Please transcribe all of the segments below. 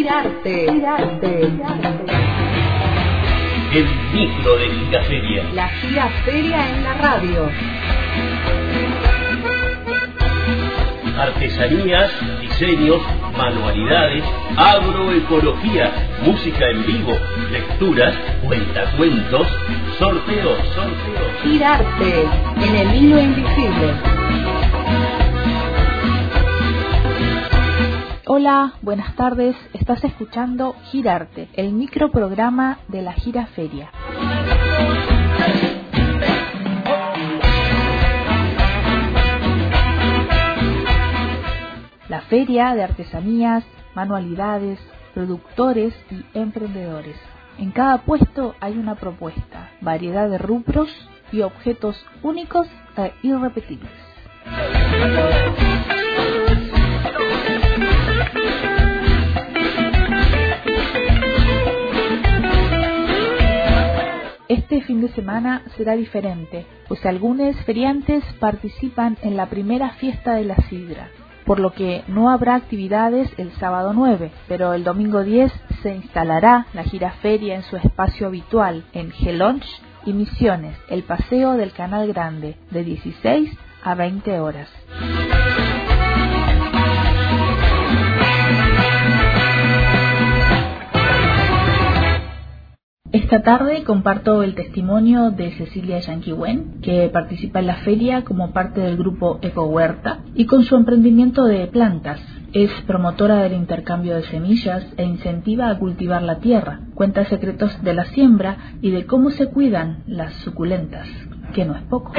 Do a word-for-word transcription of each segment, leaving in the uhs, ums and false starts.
Girarte, girarte, girarte. El micro de Giraferia. La Giraferia en la radio. Artesanías, diseños, manualidades, agroecología, música en vivo, lecturas, cuentacuentos, sorteos, sorteos. Girarte en el hilo invisible. Hola, buenas tardes. Estás escuchando Girarte, el microprograma de la Giraferia. La feria de artesanías, manualidades, productores y emprendedores. En cada puesto hay una propuesta, variedad de rubros y objetos únicos e irrepetibles. Este fin de semana será diferente, pues algunos feriantes participan en la primera fiesta de la sidra, por lo que no habrá actividades el sábado nueve, pero el domingo diez se instalará la Giraferia en su espacio habitual en Gelonch y Misiones, el paseo del Canal Grande, de dieciséis a veinte horas. Esta tarde comparto el testimonio de Cecilia Yanquiwen, que participa en la feria como parte del grupo Eco Huerta y con su emprendimiento de plantas. Es promotora del intercambio de semillas e incentiva a cultivar la tierra. Cuenta secretos de la siembra y de cómo se cuidan las suculentas, que no es poco.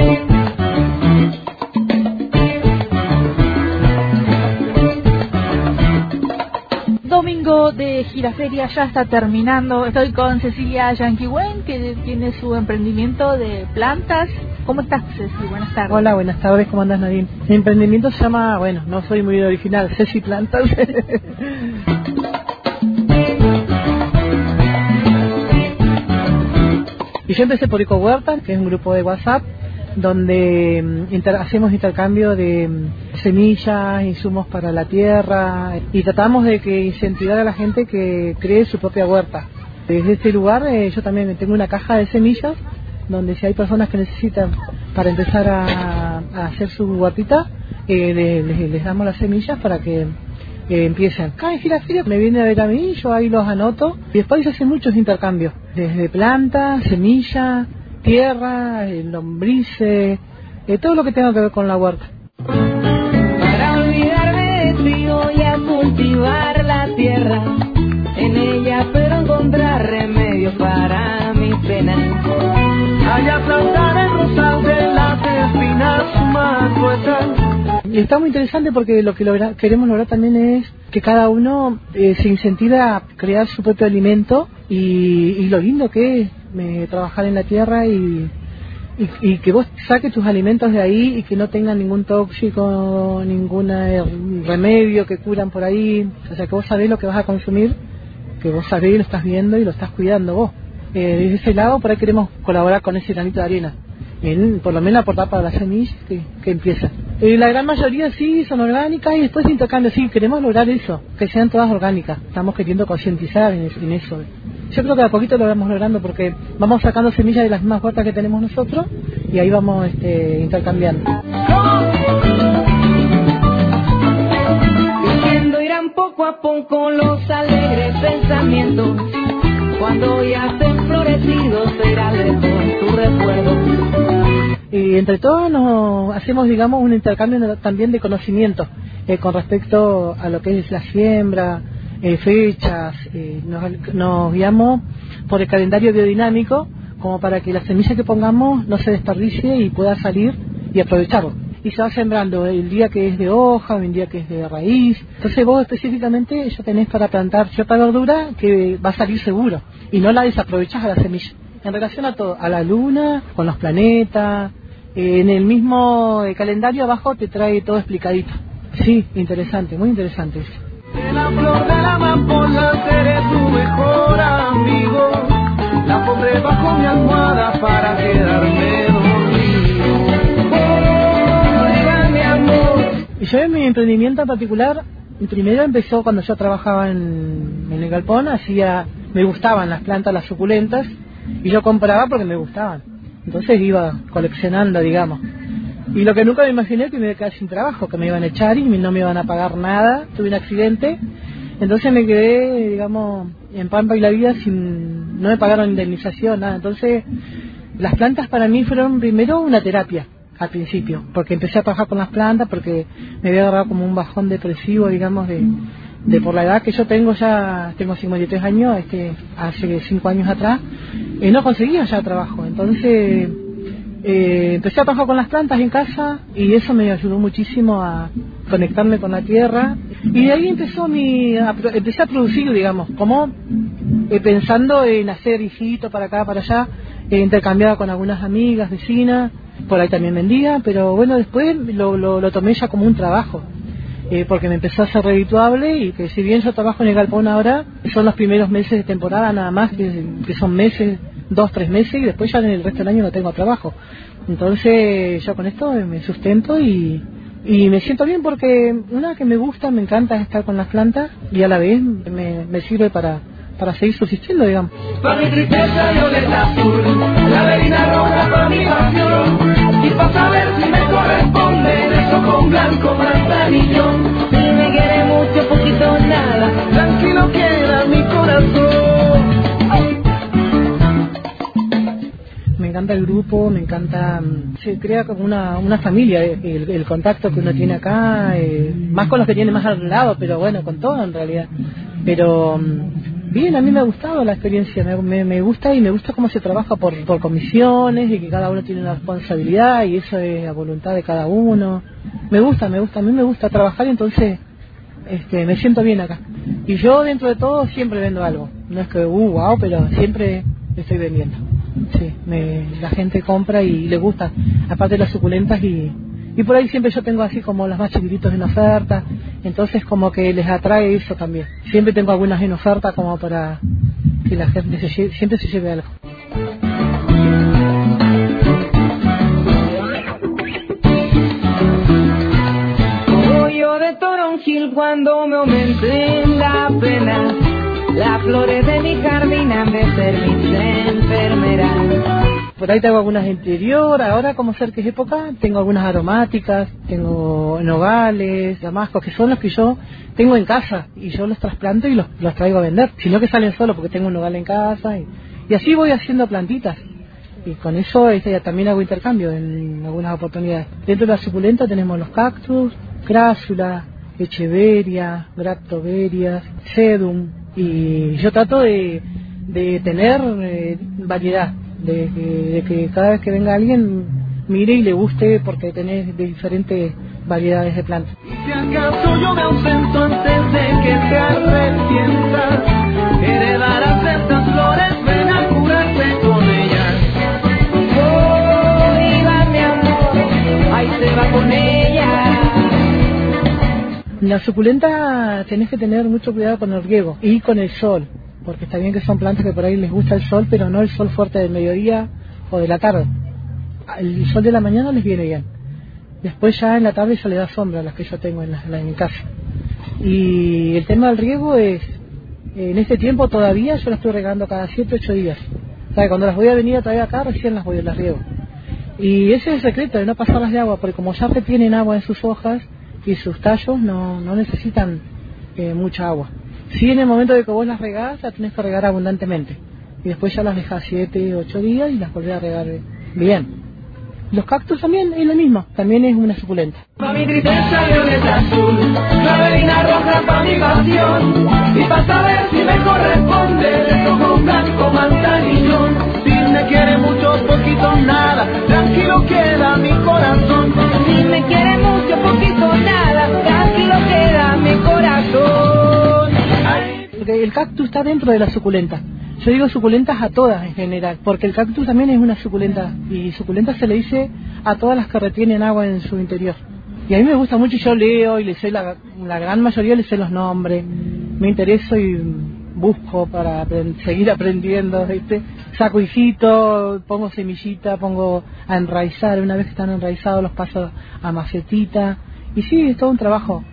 Domingo de Giraferia ya está terminando. Estoy con Cecilia Yanquiwen, que tiene su emprendimiento de plantas. ¿Cómo estás, Ceci? Buenas tardes. Hola, buenas tardes. ¿Cómo andas, Nadine? Mi emprendimiento se llama, bueno, no soy muy original, Ceci Plantas. Y yo empecé por Eco Huerta, que es un grupo de WhatsApp, donde inter- hacemos intercambio de semillas, insumos para la tierra, y tratamos de que incentivar a la gente que cree su propia huerta. Desde este lugar eh, yo también tengo una caja de semillas, donde si hay personas que necesitan para empezar a, a hacer su huertita, eh, les, les, les damos las semillas para que eh, empiecen. Acá en Giraferia me viene a ver a mí, yo ahí los anoto, y después se hacen muchos intercambios, desde plantas, semillas, tierra, lombrices, eh, todo lo que tenga que ver con la huerta. Para olvidarme de ti voy a cultivar la tierra, en ella pero encontrar remedio para mis penas. Allá plantar el rosal de las espinas más gruesas. Y está muy interesante porque lo que logra, queremos lograr también es que cada uno eh, se incentive a crear su propio alimento y, y lo lindo que es eh, trabajar en la tierra y, y, y que vos saques tus alimentos de ahí y que no tengan ningún tóxico, ningún eh, remedio que curan por ahí. O sea, que vos sabés lo que vas a consumir, que vos sabés y lo estás viendo y lo estás cuidando vos. Eh, desde ese lado por ahí queremos colaborar con ese granito de arena. En, por lo menos aportar para las semillas que, que empiezan. Eh, la gran mayoría sí son orgánicas y después intercambio, sí, queremos lograr eso, que sean todas orgánicas. Estamos queriendo concientizar en, en eso. Yo creo que a poquito lo vamos logrando porque vamos sacando semillas de las mismas huertas que tenemos nosotros y ahí vamos este, intercambiando. Viviendo irán poco a poco los alegres pensamientos, cuando ya estén florecidos será lejos tu recuerdo. Y entre todos nos hacemos, digamos, un intercambio también de conocimientos eh, con respecto a lo que es la siembra, eh, fechas, eh, nos, nos guiamos por el calendario biodinámico como para que la semilla que pongamos no se desperdicie y pueda salir y aprovecharlo. Y se va sembrando el día que es de hoja, el día que es de raíz. Entonces vos específicamente ya tenés para plantar cierta verdura que va a salir seguro y no la desaprovechás a la semilla. En relación a todo, a la luna, con los planetas, eh, en el mismo eh, calendario abajo te trae todo explicadito. Sí, interesante, muy interesante eso. De la flor de la amapola seré tu mejor amigo, la pondré bajo mi almohada para quedarme dormido. Y yo en mi emprendimiento en particular primero empezó cuando yo trabajaba en, en el galpón, hacía, me gustaban las plantas, las suculentas, y yo compraba porque me gustaban. Entonces iba coleccionando, digamos. Y lo que nunca me imaginé es que me iba a quedar sin trabajo, que me iban a echar y no me iban a pagar nada, tuve un accidente, entonces me quedé, digamos, en Pampa y la Vida sin, no me pagaron indemnización, nada. Entonces las plantas para mí fueron primero una terapia al principio, porque empecé a trabajar con las plantas, porque me había agarrado como un bajón depresivo, digamos, de, de por la edad que yo tengo, ya tengo cincuenta y tres años, este, hace cinco años atrás, y no conseguía ya trabajo. Entonces Eh, empecé a trabajar con las plantas en casa y eso me ayudó muchísimo a conectarme con la tierra, y de ahí empezó mi a, empecé a producir, digamos, como eh, pensando en hacer hijitos para acá, para allá, eh, intercambiaba con algunas amigas, vecinas, por ahí también vendía, pero bueno, después lo, lo, lo tomé ya como un trabajo, eh, porque me empezó a ser redituable, y que si bien yo trabajo en el galpón ahora, son los primeros meses de temporada nada más, que, que son meses, dos, tres meses, y después ya en el resto del año no tengo trabajo. Entonces yo con esto me sustento y, y me siento bien, porque una que me gusta, me encanta estar con las plantas, y a la vez me, me sirve para, para seguir subsistiendo, digamos. Para mi tristeza violeta azul, la verina roja para mi pasión, y para saber si me corresponde, de con blanco manzanillo. Si me quiere mucho, poquito, nada, tranquilo queda mi corazón. Me encanta el grupo, me encanta, se crea como una, una familia, el, el contacto que uno tiene acá, eh, más con los que tiene más al lado, pero bueno, con todo en realidad. Pero bien, a mí me ha gustado la experiencia, me, me, me gusta, y me gusta cómo se trabaja por, por comisiones, y que cada uno tiene una responsabilidad, y eso es a voluntad de cada uno. Me gusta, me gusta, a mí me gusta trabajar, y entonces este, me siento bien acá. Y yo dentro de todo siempre vendo algo, no es que, uh, wow, pero siempre estoy vendiendo. Sí, me, la gente compra y le gusta, aparte de las suculentas, y, y por ahí siempre yo tengo así como las más chiquititos en oferta, entonces como que les atrae eso también. Siempre tengo algunas en oferta como para que la gente se lleve, siempre se lleve algo. Yo de toronjil cuando me aumenté la pena, las flores de mi jardín han de ser mis enfermeras. Por ahí tengo algunas de interior, ahora como sé que es época, tengo algunas aromáticas, tengo nogales, damascos, que son los que yo tengo en casa, y yo los trasplanto y los, los traigo a vender, sino que salen solos porque tengo un nogal en casa, y, y así voy haciendo plantitas, y con eso este, ya también hago intercambio en algunas oportunidades. Dentro de la suculenta tenemos los cactus, crásula, echeveria, graptoverias, sedum, y yo trato de, de tener eh, variedad, de, de, de que cada vez que venga alguien mire y le guste, porque tenés de diferentes variedades de plantas. Si acaso yo me ausento antes de que te arrepientas, heredarás estas flores, ven a curarte con ellas. Oh, iba mi amor, ahí se va con ella. La suculenta tenés que tener mucho cuidado con el riego y con el sol, porque está bien que son plantas que por ahí les gusta el sol, pero no el sol fuerte del mediodía o de la tarde. El sol de la mañana les viene bien. Después ya en la tarde ya le da sombra a las que yo tengo en, la, en mi casa. Y el tema del riego es, en este tiempo todavía yo las estoy regando cada siete, ocho días. O sea, cuando las voy a venir a traer acá, recién las voy a las riego. Y ese es el secreto, de no pasarlas de agua, porque como ya retienen agua en sus hojas y sus tallos, no, no necesitan eh, mucha agua. Si en el momento de que vos las regás, las tenés que regar abundantemente. Y después ya las dejás siete, ocho días y las volvés a regar bien. Los cactus también es lo mismo, también es una suculenta. Pa' mi tristeza violeta azul, la verina roja pa' mi pasión, y pa' saber si me corresponde, le toco un blanco manzanillo. Si me quiere mucho, poquito, nada, tranquilo queda mi corazón. Si me quiere mucho, poquito, nada, tranquilo queda mi corazón. Porque el cactus está dentro de la suculenta. Yo digo suculentas a todas en general, porque el cactus también es una suculenta, y suculenta se le dice a todas las que retienen agua en su interior. Y a mí me gusta mucho, y yo leo y le sé la, la gran mayoría, le sé los nombres, me intereso y busco para aprend- seguir aprendiendo, ¿viste? Saco hijito, pongo semillita, pongo a enraizar, una vez que están enraizados los paso a macetita, y sí, es todo un trabajo.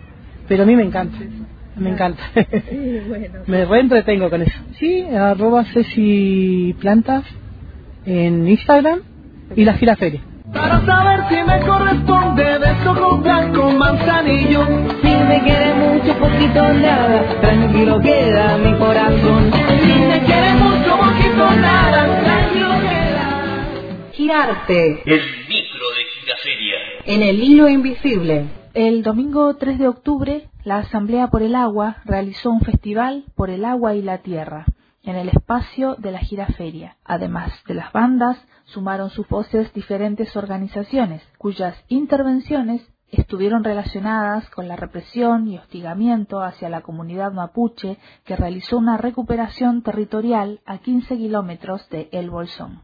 pero a mí me encanta, me encanta. Sí, bueno. Me reentretengo con eso. Sí, arroba Ceci Plantas en Instagram y la Giraferia. Para saber si me corresponde de coco blanco manzanillo. Si me quiere mucho, poquito nada, tranquilo queda mi corazón. Si me quiere mucho, poquito nada, tranquilo queda. Girarte El micro de Giraferia. en el hilo invisible. El domingo tres de octubre, la Asamblea por el Agua realizó un festival por el agua y la tierra en el espacio de la Giraferia. Además de las bandas, sumaron sus voces diferentes organizaciones, cuyas intervenciones estuvieron relacionadas con la represión y hostigamiento hacia la comunidad mapuche, que realizó una recuperación territorial a quince kilómetros de El Bolsón.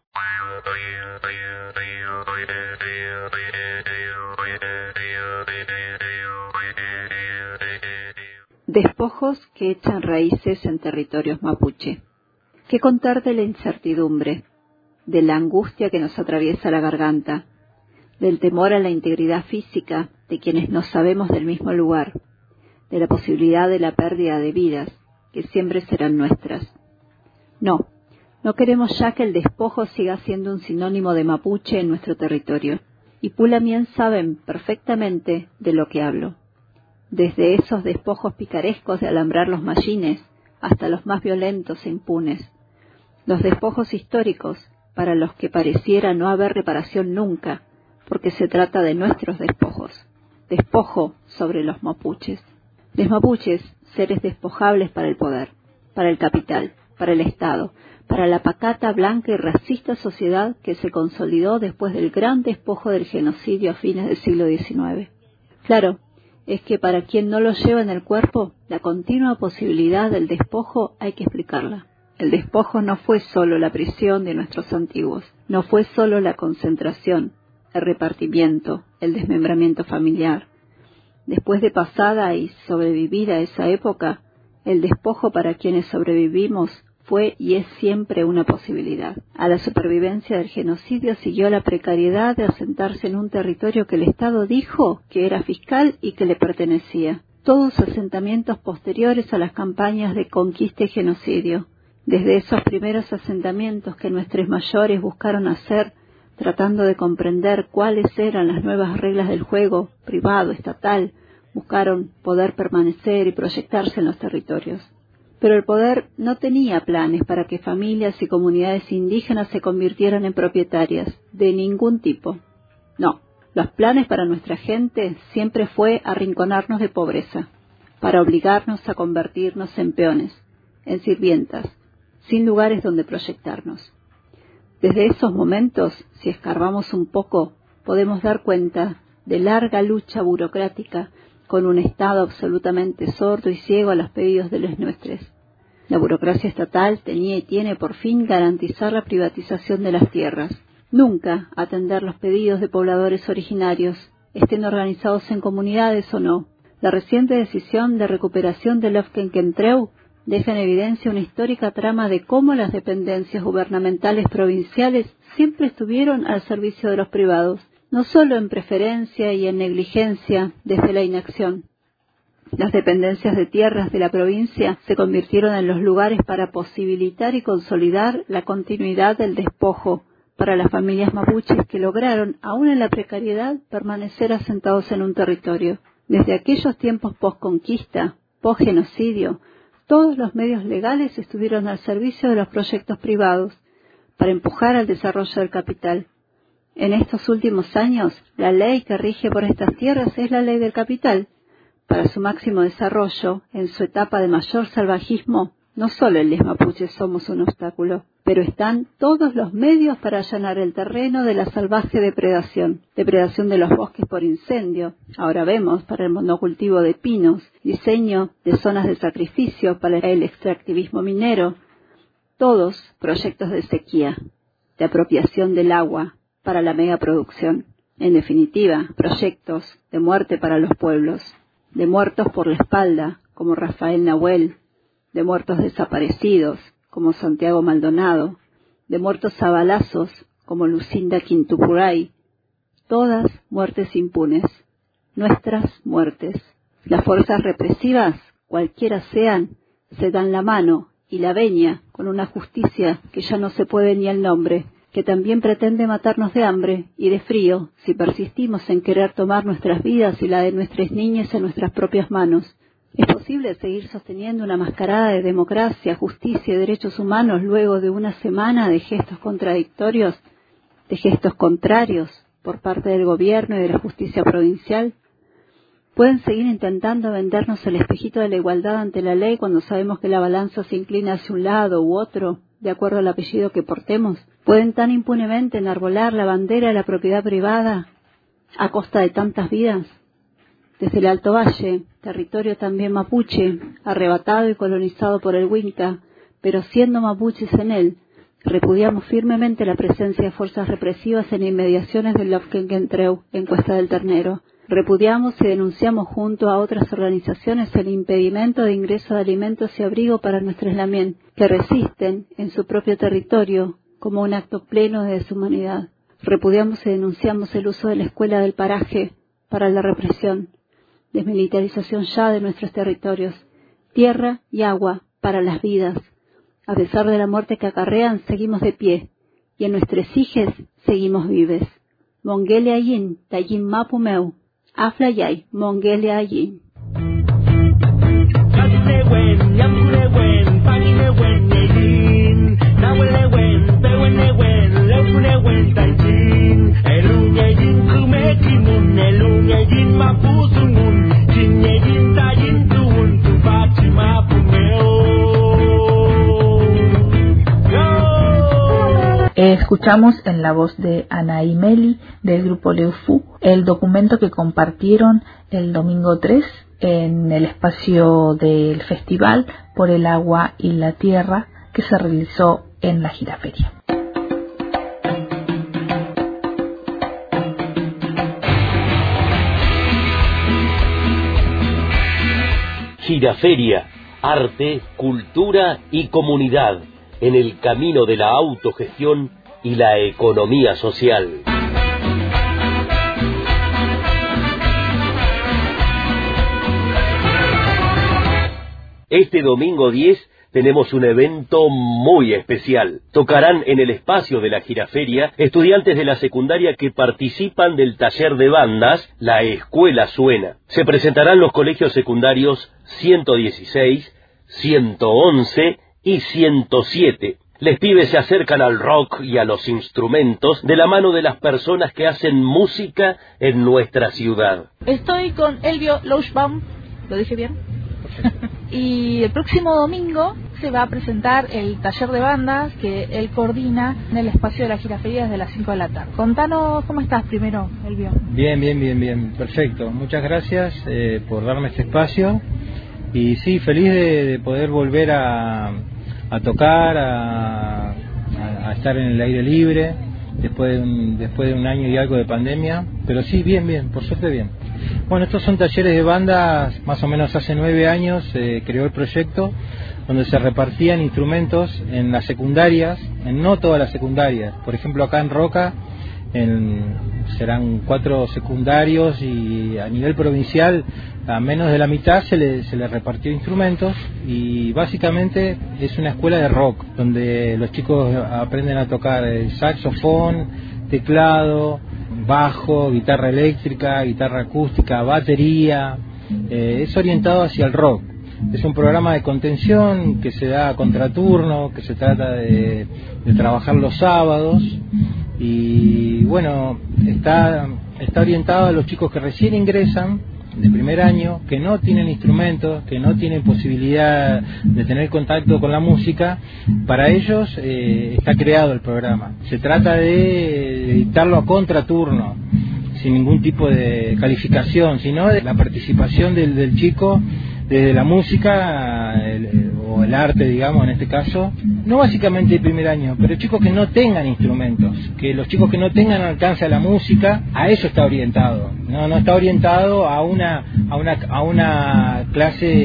Despojos que echan raíces en territorios mapuche. ¿Qué contar de la incertidumbre, de la angustia que nos atraviesa la garganta, del temor a la integridad física de quienes no sabemos del mismo lugar, de la posibilidad de la pérdida de vidas que siempre serán nuestras? No, no queremos ya que el despojo siga siendo un sinónimo de mapuche en nuestro territorio, y Pulamien saben perfectamente de lo que hablo. Desde esos despojos picarescos de alambrar los mallines hasta los más violentos e impunes. Los despojos históricos, para los que pareciera no haber reparación nunca, porque se trata de nuestros despojos. Despojo sobre los mapuches. Los mapuches, seres despojables para el poder, para el capital, para el Estado, para la pacata, blanca y racista sociedad que se consolidó después del gran despojo del genocidio a fines del siglo diecinueve. Claro, es que para quien no lo lleva en el cuerpo, la continua posibilidad del despojo hay que explicarla. El despojo no fue solo la prisión de nuestros antiguos, no fue solo la concentración, el repartimiento, el desmembramiento familiar. Después de pasada y sobrevivida esa época, el despojo para quienes sobrevivimos fue y es siempre una posibilidad. A la supervivencia del genocidio siguió la precariedad de asentarse en un territorio que el Estado dijo que era fiscal y que le pertenecía. Todos asentamientos posteriores a las campañas de conquista y genocidio. Desde esos primeros asentamientos que nuestros mayores buscaron hacer, tratando de comprender cuáles eran las nuevas reglas del juego, privado, estatal, buscaron poder permanecer y proyectarse en los territorios. Pero el poder no tenía planes para que familias y comunidades indígenas se convirtieran en propietarias, de ningún tipo. No, los planes para nuestra gente siempre fue arrinconarnos de pobreza, para obligarnos a convertirnos en peones, en sirvientas, sin lugares donde proyectarnos. Desde esos momentos, si escarbamos un poco, podemos dar cuenta de larga lucha burocrática con un Estado absolutamente sordo y ciego a los pedidos de los nuestros. La burocracia estatal tenía y tiene por fin garantizar la privatización de las tierras, nunca atender los pedidos de pobladores originarios, estén organizados en comunidades o no. La reciente decisión de recuperación de Lofkenkentreu deja en evidencia una histórica trama de cómo las dependencias gubernamentales provinciales siempre estuvieron al servicio de los privados, no solo en preferencia y en negligencia desde la inacción. Las dependencias de tierras de la provincia se convirtieron en los lugares para posibilitar y consolidar la continuidad del despojo para las familias mapuches que lograron, aún en la precariedad, permanecer asentados en un territorio. Desde aquellos tiempos post-conquista, post-genocidio, todos los medios legales estuvieron al servicio de los proyectos privados para empujar al desarrollo del capital. En estos últimos años, la ley que rige por estas tierras es la ley del capital. Para su máximo desarrollo, en su etapa de mayor salvajismo, no solo en les mapuches somos un obstáculo, pero están todos los medios para allanar el terreno de la salvaje depredación. Depredación de los bosques por incendio, ahora vemos para el monocultivo de pinos, diseño de zonas de sacrificio para el extractivismo minero, todos proyectos de sequía, de apropiación del agua para la megaproducción. En definitiva, proyectos de muerte para los pueblos, de muertos por la espalda, como Rafael Nahuel, de muertos desaparecidos, como Santiago Maldonado, de muertos a balazos, como Lucinda Quintupuray, todas muertes impunes, nuestras muertes, Las fuerzas represivas, cualquiera sean, se dan la mano y la veña con una justicia que ya no se puede ni el nombre, que también pretende matarnos de hambre y de frío si persistimos en querer tomar nuestras vidas y la de nuestras niñas en nuestras propias manos. ¿Es posible seguir sosteniendo una mascarada de democracia, justicia y derechos humanos luego de una semana de gestos contradictorios, de gestos contrarios por parte del gobierno y de la justicia provincial? ¿Pueden seguir intentando vendernos el espejito de la igualdad ante la ley cuando sabemos que la balanza se inclina hacia un lado u otro, de acuerdo al apellido que portemos? ¿Pueden tan impunemente enarbolar la bandera de la propiedad privada a costa de tantas vidas? Desde el Alto Valle, territorio también mapuche, arrebatado y colonizado por el Winca, pero siendo mapuches en él, repudiamos firmemente la presencia de fuerzas represivas en inmediaciones del Lofkengentreu, en Cuesta del Ternero. Repudiamos y denunciamos junto a otras organizaciones el impedimento de ingreso de alimentos y abrigo para nuestros lamien, que resisten en su propio territorio como un acto pleno de deshumanidad. Repudiamos y denunciamos el uso de la escuela del paraje para la represión, desmilitarización ya de nuestros territorios, tierra y agua para las vidas. A pesar de la muerte que acarrean, seguimos de pie, y en nuestros hijes seguimos vives. Mongele ayin, tayin mapumeu, aflayay, mongele ayin. Escuchamos en la voz de Anaí Meli del grupo Leufú el documento que compartieron el domingo tres en el espacio del Festival por el Agua y la Tierra que se realizó en la Giraferia. Giraferia, arte, cultura y comunidad en el camino de la autogestión y la economía social. Este domingo diez tenemos un evento muy especial. Tocarán en el espacio de la Giraferia estudiantes de la secundaria que participan del taller de bandas La Escuela Suena. Se presentarán los colegios secundarios ciento dieciséis, ciento once y ciento siete. Les pibes se acercan al rock y a los instrumentos de la mano de las personas que hacen música en nuestra ciudad. Estoy con Elvio Louchbaum, ¿lo dije bien? Y el próximo domingo se va a presentar el taller de bandas que él coordina en el espacio de la Giraferia desde las cinco de la tarde. Contanos cómo estás primero, Elvio. Bien, bien, bien, bien, perfecto. Muchas gracias eh, por darme este espacio. Y sí, feliz de, de poder volver a, a tocar, a, a, a estar en el aire libre, después de, un, después de un año y algo de pandemia. Pero sí, bien, bien, por suerte bien. Bueno, estos son talleres de bandas, más o menos hace nueve años se eh, creó el proyecto, donde se repartían instrumentos en las secundarias, en no todas las secundarias. Por ejemplo, acá en Roca en, serán cuatro secundarios y a nivel provincial a menos de la mitad se le, se le repartió instrumentos, y básicamente es una escuela de rock donde los chicos aprenden a tocar el saxofón, teclado, bajo, guitarra eléctrica, guitarra acústica, batería. Eh, es orientado hacia el rock. Es un programa de contención que se da a contraturno, que se trata de, de trabajar los sábados, y bueno, está, está orientado a los chicos que recién ingresan de primer año, que no tienen instrumentos, que no tienen posibilidad de tener contacto con la música. Para ellos eh, está creado el programa. Se trata de dictarlo a contraturno, sin ningún tipo de calificación, sino de la participación del, del chico desde la música el, o el arte, digamos, en este caso, no básicamente el primer año, pero chicos que no tengan instrumentos, que los chicos que no tengan alcance a la música, a eso está orientado. No, no está orientado a una a una a una clase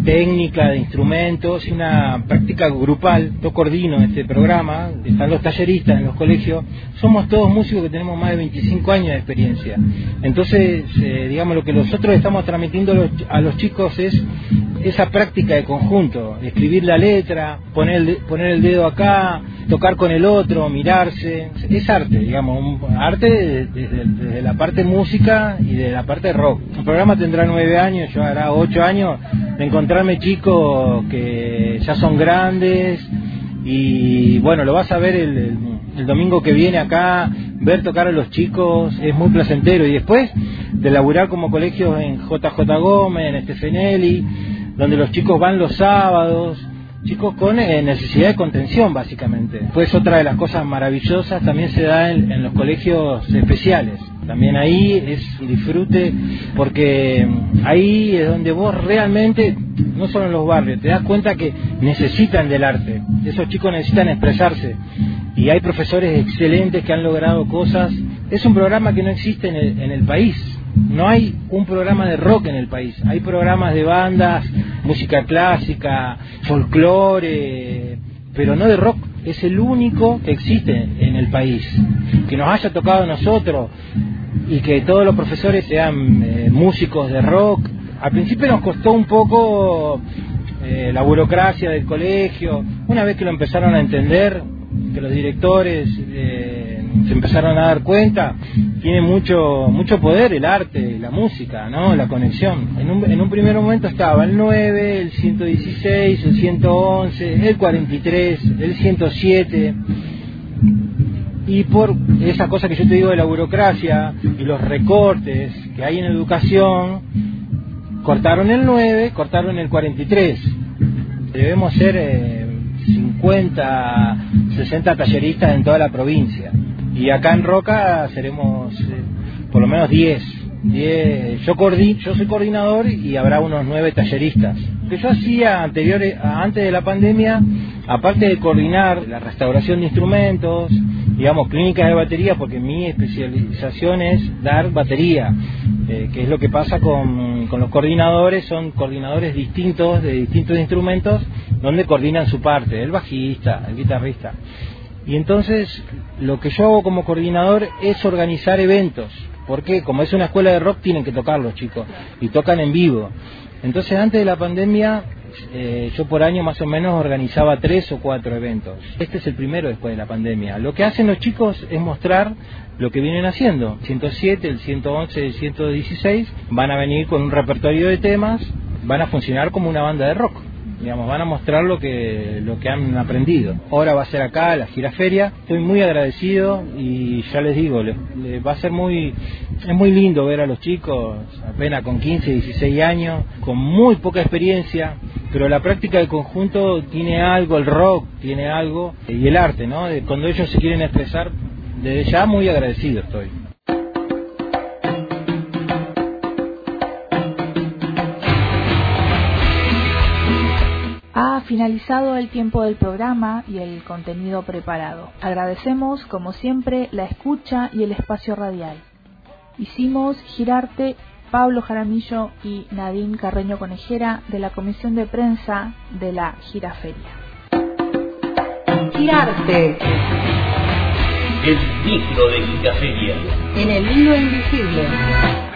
técnica de instrumentos y una práctica grupal. Yo coordino este programa, están los talleristas en los colegios, somos todos músicos que tenemos más de veinticinco años de experiencia. Entonces, eh, digamos, lo que nosotros estamos transmitiendo a los, a los chicos es esa práctica de conjunto, escribir la letra, poner el, poner el dedo acá, tocar con el otro, mirarse. Es arte, digamos, un arte desde, desde la parte música y de la parte rock. El programa tendrá nueve años, yo hará ocho años de encontrarme chicos que ya son grandes y bueno, lo vas a ver el, el, el domingo que viene acá, ver tocar a los chicos es muy placentero. Y después de laburar como colegios en J J Gómez, en Stefanelli, donde los chicos van los sábados, chicos con eh, necesidad de contención básicamente. Pues otra de las cosas maravillosas también se da en, en los colegios especiales. También ahí es un disfrute porque ahí es donde vos realmente, no solo en los barrios, te das cuenta que necesitan del arte. Esos chicos necesitan expresarse y hay profesores excelentes que han logrado cosas. Es un programa que no existe en el, en el país. No hay un programa de rock en el país. Hay programas de bandas, música clásica, folclore, pero no de rock. Es el único que existe en el país. Que nos haya tocado a nosotros y que todos los profesores sean eh, músicos de rock. Al principio nos costó un poco eh, la burocracia del colegio. Una vez que lo empezaron a entender, que los directores eh, se empezaron a dar cuenta, tiene mucho mucho poder el arte, la música, ¿no? La conexión. En un, en un primer momento estaba el nueve, el ciento dieciséis, el ciento once, el cuarenta y tres, el ciento siete. Y por esa cosa que yo te digo de la burocracia y los recortes que hay en educación, cortaron el nueve, cortaron el cuarenta y tres. Debemos ser eh, cincuenta, sesenta talleristas en toda la provincia. Y acá en Roca seremos eh, por lo menos diez. diez. Yo, coordi, yo soy coordinador y habrá unos nueve talleristas. Lo que yo hacía anterior, antes de la pandemia, aparte de coordinar la restauración de instrumentos, digamos, clínicas de batería, porque mi especialización es dar batería, eh, que es lo que pasa con, con los coordinadores, son coordinadores distintos de distintos instrumentos, donde coordinan su parte, el bajista, el guitarrista. Y entonces, lo que yo hago como coordinador es organizar eventos, porque como es una escuela de rock, tienen que tocar los chicos, y tocan en vivo. Entonces, antes de la pandemia, eh, yo por año más o menos organizaba tres o cuatro eventos. Este es el primero después de la pandemia. Lo que hacen los chicos es mostrar lo que vienen haciendo. El ciento siete, el ciento once y el ciento dieciséis van a venir con un repertorio de temas, van a funcionar como una banda de rock. Digamos, van a mostrar lo que lo que han aprendido. Ahora va a ser acá la giraferia. Estoy muy agradecido y ya les digo, le, le va a ser muy es muy lindo ver a los chicos apenas con quince, dieciséis años, con muy poca experiencia, pero la práctica del conjunto tiene algo, el rock tiene algo y el arte, ¿no? De cuando ellos se quieren expresar, desde ya muy agradecido estoy. Ha finalizado el tiempo del programa y el contenido preparado. Agradecemos, como siempre, la escucha y el espacio radial. Hicimos Girarte Pablo Jaramillo y Nadine Carreño Conejera de la Comisión de Prensa de la Giraferia. Girarte. El micro de Giraferia. En el hilo invisible.